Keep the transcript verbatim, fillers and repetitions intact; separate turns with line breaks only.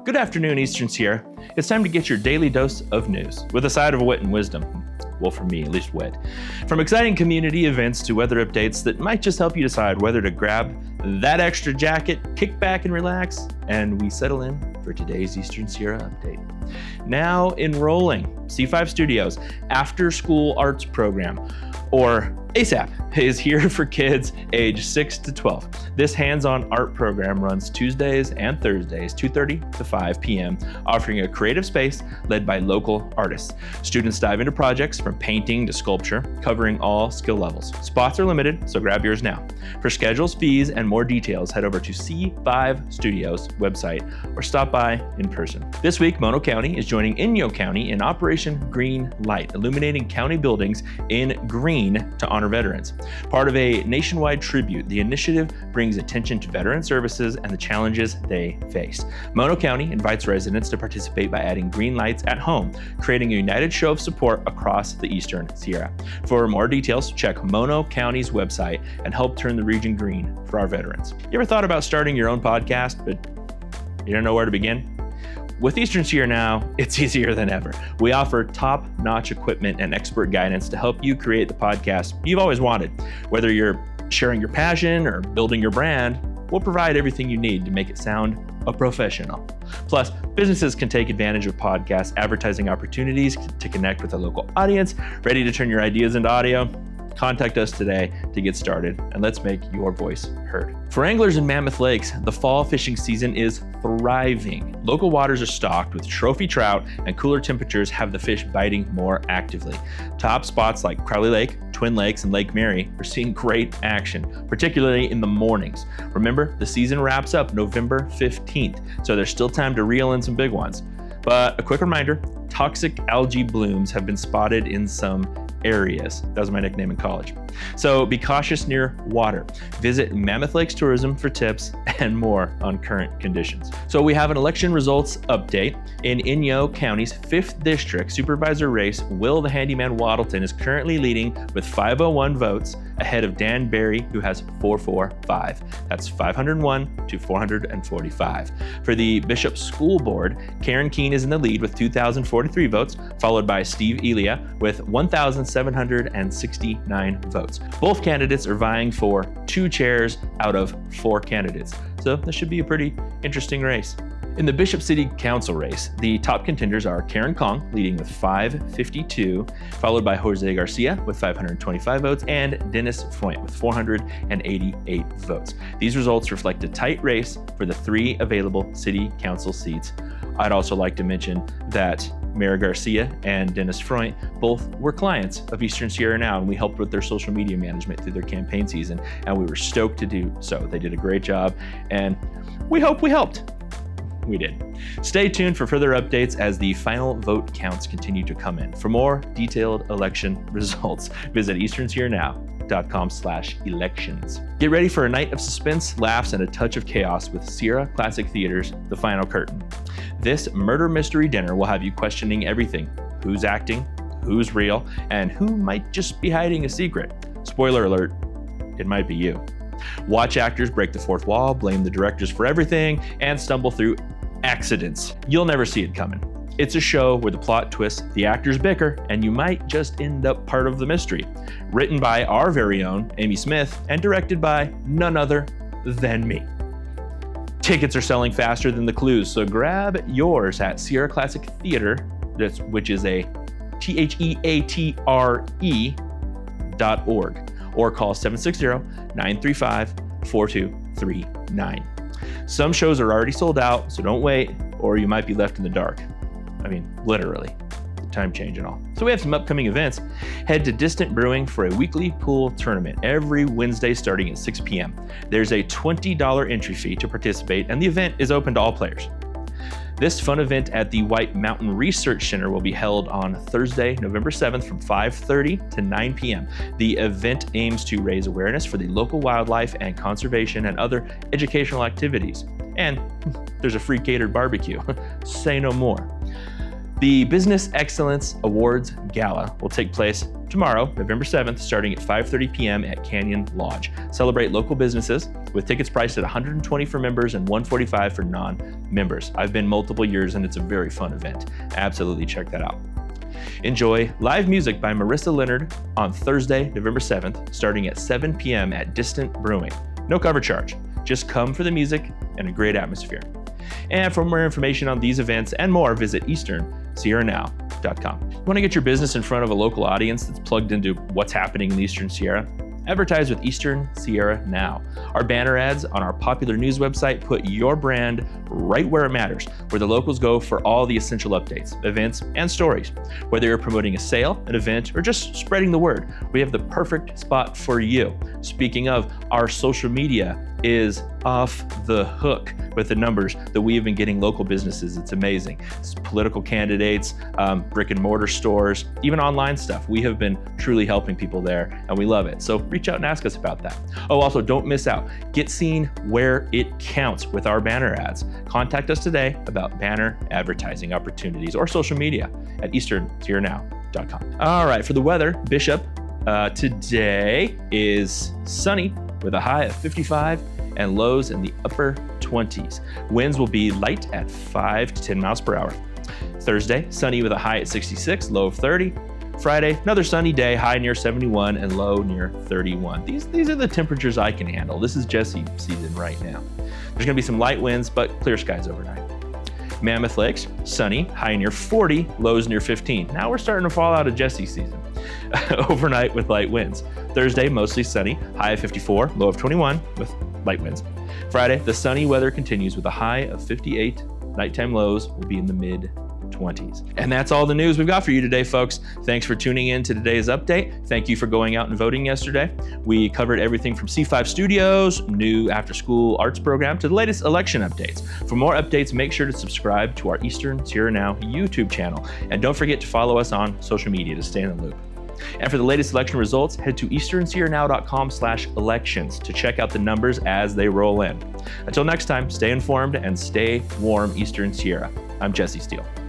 Good afternoon, Eastern Sierra. It's time to get your daily dose of news, with a side of wit and wisdom. Well, for me, at least wit. From exciting community events to weather updates that might just help you decide whether to grab that extra jacket, kick back and relax, and we settle in for today's Eastern Sierra update. Now enrolling, C five Studios After School Arts Program, or ASAP, is here for kids age six to twelve. This hands-on art program runs Tuesdays and Thursdays, two thirty to five p.m., offering a creative space led by local artists. Students dive into projects from painting to sculpture, covering all skill levels. Spots are limited, so grab yours now. For schedules, fees, and more details, head over to C five Studios website or stop by in person. This week, Mono County is joining Inyo County in Operation Green Light, illuminating county buildings in green to honor veterans. Part of a nationwide tribute, the initiative brings attention to veteran services and the challenges they face. Mono County invites residents to participate by adding green lights at home, creating a united show of support across the Eastern Sierra. For more details, check Mono County's website and help turn the region green for our veterans. You ever thought about starting your own podcast, but you don't know where to begin? With Eastern Sierra Now, it's easier than ever. We offer top-notch equipment and expert guidance to help you create the podcast you've always wanted. Whether you're sharing your passion or building your brand, we'll provide everything you need to make it sound a professional. Plus, businesses can take advantage of podcast advertising opportunities to connect with a local audience. Ready to turn your ideas into audio? Contact us today to get started, and let's make your voice heard. For anglers in Mammoth Lakes, the fall fishing season is thriving. Local waters are stocked with trophy trout, and cooler temperatures have the fish biting more actively. Top spots like Crowley Lake, Twin Lakes, and Lake Mary are seeing great action, particularly in the mornings. Remember, the season wraps up November fifteenth, so there's still time to reel in some big ones. But a quick reminder, toxic algae blooms have been spotted in some areas. That was my nickname in college. So be cautious near water. Visit Mammoth Lakes Tourism for tips and more on current conditions. So we have an election results update. In Inyo County's fifth district supervisor race, Will the Handyman Waddleton is currently leading with five oh one votes ahead of Dan Barry, who has four forty-five. That's five hundred one to four hundred forty-five. For the Bishop School Board, Karen Keene is in the lead with two thousand forty-three votes, followed by Steve Elia with one thousand seven hundred sixty-nine votes. Both candidates are vying for two chairs out of four candidates. So this should be a pretty interesting race. In the Bishop City Council race, the top contenders are Karen Kong, leading with five fifty-two, followed by Jose Garcia with five hundred twenty-five votes, and Dennis Foynt with four hundred eighty-eight votes. These results reflect a tight race for the three available city council seats. I'd also like to mention that Mayor Garcia and Dennis Foynt both were clients of Eastern Sierra Now, and we helped with their social media management through their campaign season, and we were stoked to do so. They did a great job, and we hope we helped. We did. Stay tuned for further updates as the final vote counts continue to come in. For more detailed election results, visit eastern sierra now dot com slash elections. Get ready for a night of suspense, laughs, and a touch of chaos with Sierra Classic Theater's The Final Curtain. This murder mystery dinner will have you questioning everything: who's acting, who's real, and who might just be hiding a secret. Spoiler alert, it might be you. Watch actors break the fourth wall, blame the directors for everything, and stumble through accidents. You'll never see it coming. It's a show where the plot twists, the actors bicker, and you might just end up part of the mystery. Written by our very own Amy Smith and directed by none other than me. Tickets are selling faster than the clues, so grab yours at Sierra Classic Theater, which is a T H E A T R E dot org, or call seven six zero, nine three five, four two three nine. Some shows are already sold out, so don't wait, or you might be left in the dark. I mean, literally. The time change and all. So we have some upcoming events. Head to Distant Brewing for a weekly pool tournament every Wednesday starting at six p.m. There's a twenty dollars entry fee to participate, and the event is open to all players. This fun event at the White Mountain Research Center will be held on Thursday, November seventh from five thirty to nine p.m. The event aims to raise awareness for the local wildlife and conservation and other educational activities. And there's a free catered barbecue. Say no more. The Business Excellence Awards Gala will take place tomorrow, November seventh, starting at five thirty p.m. at Canyon Lodge. Celebrate local businesses with tickets priced at one hundred twenty dollars for members and one hundred forty-five dollars for non-members. I've been multiple years and it's a very fun event. Absolutely check that out. Enjoy live music by Marissa Leonard on Thursday, November seventh, starting at seven p.m. at Distant Brewing. No cover charge. Just come for the music and a great atmosphere. And for more information on these events and more, visit eastern sierra now dot com. You want to get your business in front of a local audience that's plugged into what's happening in the Eastern Sierra? Advertise with Eastern Sierra Now. Our banner ads on our popular news website put your brand right where it matters, where the locals go for all the essential updates, events, and stories. Whether you're promoting a sale, an event, or just spreading the word, we have the perfect spot for you. Speaking of, our social media is off the hook with the numbers that we have been getting local businesses. It's amazing. It's political candidates, um, brick and mortar stores, even online stuff. We have been truly helping people there and we love it. So reach out and ask us about that. Oh, also don't miss out. Get seen where it counts with our banner ads. Contact us today about banner advertising opportunities or social media at eastern sierra now dot com. All right, for the weather, Bishop, uh, today is sunny with a high of fifty-five and lows in the upper twenties. Winds will be light at five to ten miles per hour. Thursday, sunny with a high at sixty-six, low of thirty. Friday, another sunny day, high near seventy-one and low near thirty-one. These, these are the temperatures I can handle. This is Jesse season right now. There's gonna be some light winds, but clear skies overnight. Mammoth Lakes, sunny, high near forty, lows near fifteen. Now we're starting to fall out of Jesse season. Overnight with light winds. Thursday, mostly sunny, high of fifty-four, low of twenty-one with light winds. Friday, the sunny weather continues with a high of fifty-eight. Nighttime lows will be in the mid twenties. And that's all the news we've got for you today, folks. Thanks for tuning in to today's update. Thank you for going out and voting yesterday. We covered everything from C five Studios, new after-school arts program, to the latest election updates. For more updates, make sure to subscribe to our Eastern Sierra Now YouTube channel. And don't forget to follow us on social media to stay in the loop. And for the latest election results, head to eastern sierra now dot com slash elections to check out the numbers as they roll in. Until next time, stay informed and stay warm, Eastern Sierra. I'm Jesse Steele.